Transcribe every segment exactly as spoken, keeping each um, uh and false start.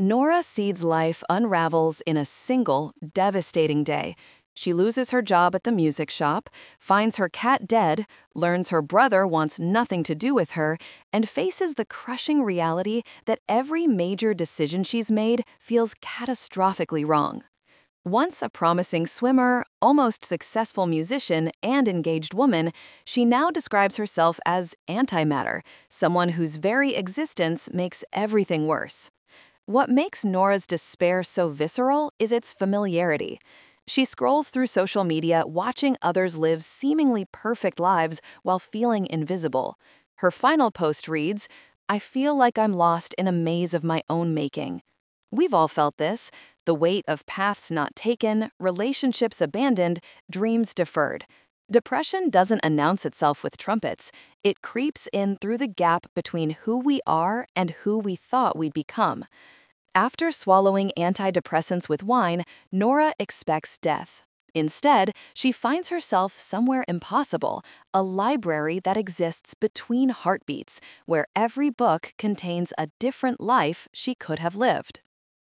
Nora Seed's life unravels in a single, devastating day. She loses her job at the music shop, finds her cat dead, learns her brother wants nothing to do with her, and faces the crushing reality that every major decision she's made feels catastrophically wrong. Once a promising swimmer, almost successful musician, and engaged woman, she now describes herself as antimatter, someone whose very existence makes everything worse. What makes Nora's despair so visceral is its familiarity. She scrolls through social media, watching others live seemingly perfect lives while feeling invisible. Her final post reads, "I feel like I'm lost in a maze of my own making." We've all felt this, the weight of paths not taken, relationships abandoned, dreams deferred. Depression doesn't announce itself with trumpets. It creeps in through the gap between who we are and who we thought we'd become. After swallowing antidepressants with wine, Nora expects death. Instead, she finds herself somewhere impossible, a library that exists between heartbeats, where every book contains a different life she could have lived.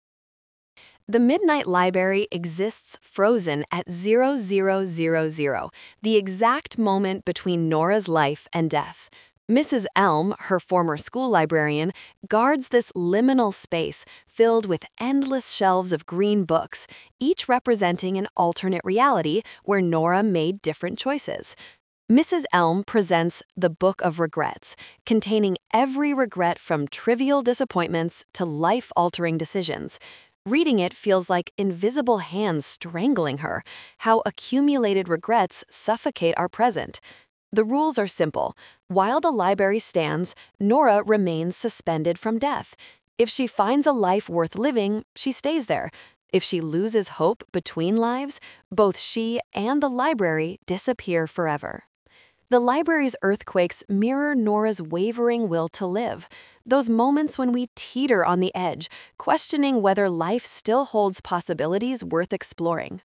The Midnight Library exists frozen at zero zero zero zero, the exact moment between Nora's life and death. Missus Elm, her former school librarian, guards this liminal space filled with endless shelves of green books, each representing an alternate reality where Nora made different choices. Missus Elm presents the Book of Regrets, containing every regret from trivial disappointments to life-altering decisions. Reading it feels like invisible hands strangling her, how accumulated regrets suffocate our present. The rules are simple. While the library stands, Nora remains suspended from death. If she finds a life worth living, she stays there. If she loses hope between lives, both she and the library disappear forever. The library's earthquakes mirror Nora's wavering will to live, those moments when we teeter on the edge, questioning whether life still holds possibilities worth exploring.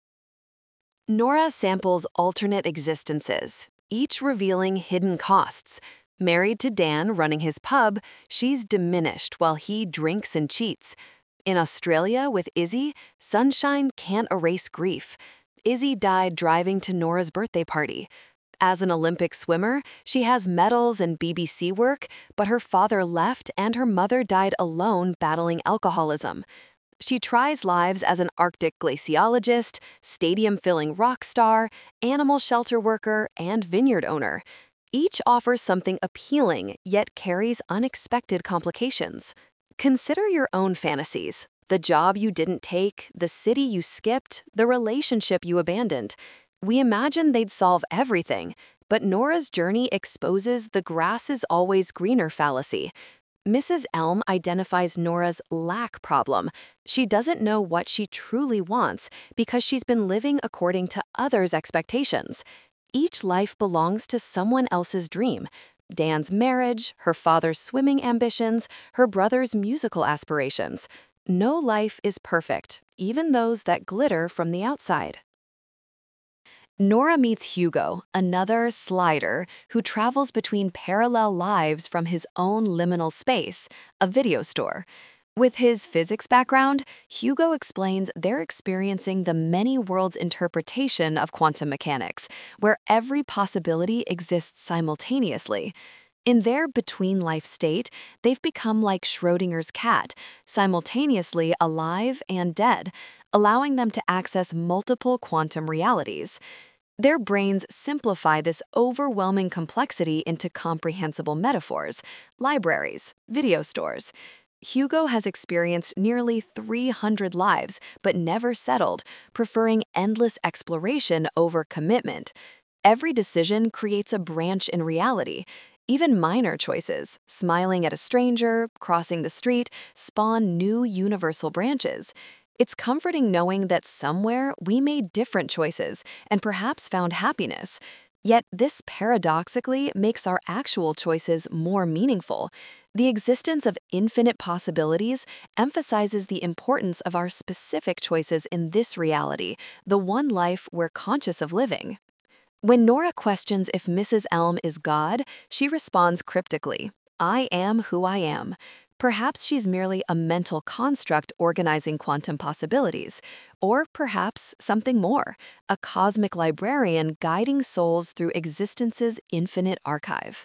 Nora samples alternate existences, each revealing hidden costs. Married to Dan running his pub, she's diminished while he drinks and cheats. In Australia with Izzy, sunshine can't erase grief. Izzy died driving to Nora's birthday party. As an Olympic swimmer, she has medals and B B C work, but her father left and her mother died alone battling alcoholism. She tries lives as an Arctic glaciologist, stadium-filling rock star, animal shelter worker, and vineyard owner. Each offers something appealing, yet carries unexpected complications. Consider your own fantasies, the job you didn't take, the city you skipped, the relationship you abandoned. We imagine they'd solve everything, but Nora's journey exposes the grass is always greener fallacy. Missus Elm identifies Nora's lack problem. She doesn't know what she truly wants because she's been living according to others' expectations. Each life belongs to someone else's dream. Dan's marriage, her father's swimming ambitions, her brother's musical aspirations. No life is perfect, even those that glitter from the outside. Nora meets Hugo, another slider who travels between parallel lives from his own liminal space, a video store. With his physics background, Hugo explains they're experiencing the many worlds interpretation of quantum mechanics, where every possibility exists simultaneously. In their between-life state, they've become like Schrödinger's cat, simultaneously alive and dead, allowing them to access multiple quantum realities. Their brains simplify this overwhelming complexity into comprehensible metaphors, libraries, video stores. Hugo has experienced nearly three hundred lives, but never settled, preferring endless exploration over commitment. Every decision creates a branch in reality. Even minor choices, smiling at a stranger, crossing the street, spawn new universal branches. It's comforting knowing that somewhere we made different choices and perhaps found happiness. Yet this paradoxically makes our actual choices more meaningful. The existence of infinite possibilities emphasizes the importance of our specific choices in this reality, the one life we're conscious of living. When Nora questions if Missus Elm is God, she responds cryptically, "I am who I am." Perhaps she's merely a mental construct organizing quantum possibilities. Or perhaps something more, a cosmic librarian guiding souls through existence's infinite archive.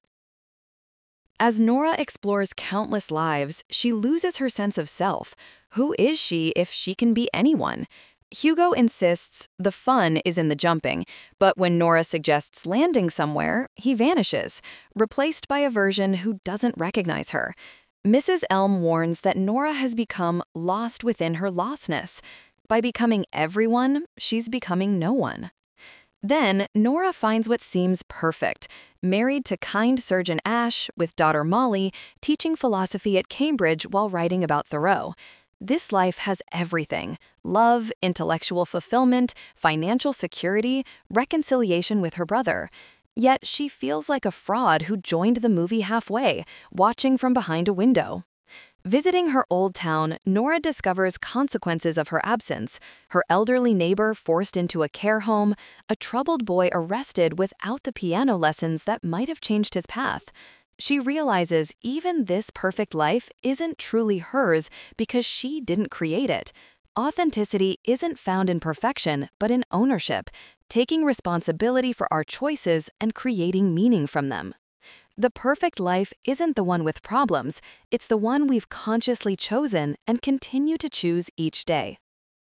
As Nora explores countless lives, she loses her sense of self. Who is she if she can be anyone? Hugo insists the fun is in the jumping, but when Nora suggests landing somewhere, he vanishes, replaced by a version who doesn't recognize her. Missus Elm warns that Nora has become lost within her lostness. By becoming everyone, she's becoming no one. Then, Nora finds what seems perfect, married to kind Surgeon Ash, with daughter Molly, teaching philosophy at Cambridge while writing about Thoreau. This life has everything: love, intellectual fulfillment, financial security, reconciliation with her brother. Yet she feels like a fraud who joined the movie halfway, watching from behind a window. Visiting her old town, Nora discovers consequences of her absence: her elderly neighbor forced into a care home, a troubled boy arrested without the piano lessons that might have changed his path. She realizes even this perfect life isn't truly hers because she didn't create it. Authenticity isn't found in perfection, but in ownership, taking responsibility for our choices and creating meaning from them. The perfect life isn't the one with problems, it's the one we've consciously chosen and continue to choose each day.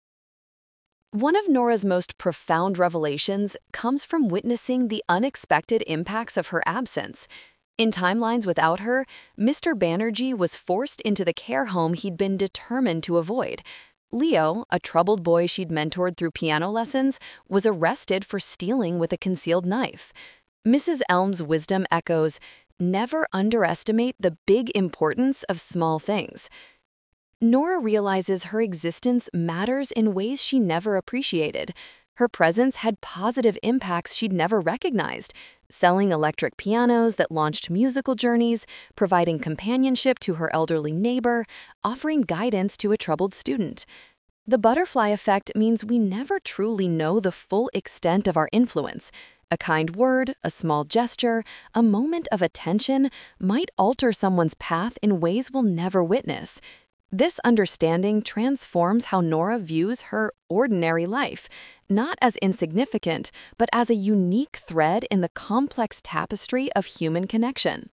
One of Nora's most profound revelations comes from witnessing the unexpected impacts of her absence. In timelines without her, Mister Banerjee was forced into the care home he'd been determined to avoid. Leo, a troubled boy she'd mentored through piano lessons, was arrested for stealing with a concealed knife. Missus Elm's wisdom echoes, "Never underestimate the big importance of small things." Nora realizes her existence matters in ways she never appreciated. Her presence had positive impacts she'd never recognized, selling electric pianos that launched musical journeys, providing companionship to her elderly neighbor, offering guidance to a troubled student. The butterfly effect means we never truly know the full extent of our influence. A kind word, a small gesture, a moment of attention might alter someone's path in ways we'll never witness. This understanding transforms how Nora views her ordinary life, not as insignificant, but as a unique thread in the complex tapestry of human connection.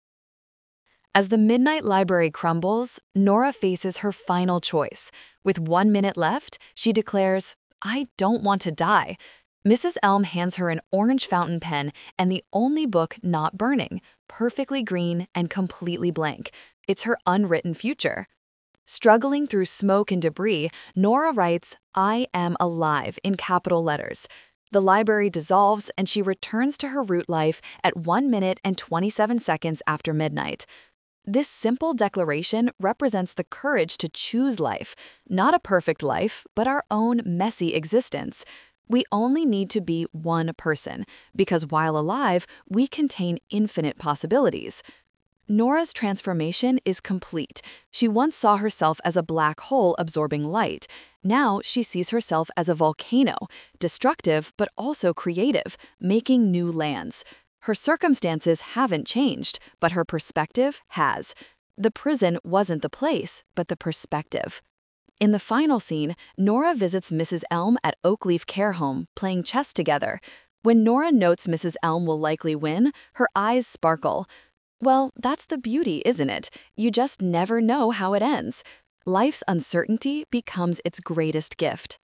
As the midnight library crumbles, Nora faces her final choice. With one minute left, she declares, "I don't want to die." Missus Elm hands her an orange fountain pen and the only book not burning, perfectly green and completely blank. It's her unwritten future. Struggling through smoke and debris, Nora writes, "I am alive" in capital letters. The library dissolves and she returns to her root life at one minute and twenty-seven seconds after midnight. This simple declaration represents the courage to choose life, not a perfect life, but our own messy existence. We only need to be one person, because while alive, we contain infinite possibilities. Nora's transformation is complete. She once saw herself as a black hole absorbing light. Now she sees herself as a volcano, destructive but also creative, making new lands. Her circumstances haven't changed, but her perspective has. The prison wasn't the place, but the perspective. In the final scene, Nora visits Missus Elm at Oakleaf Care Home, playing chess together. When Nora notes Missus Elm will likely win, her eyes sparkle. Well, that's the beauty, isn't it? You just never know how it ends. Life's uncertainty becomes its greatest gift.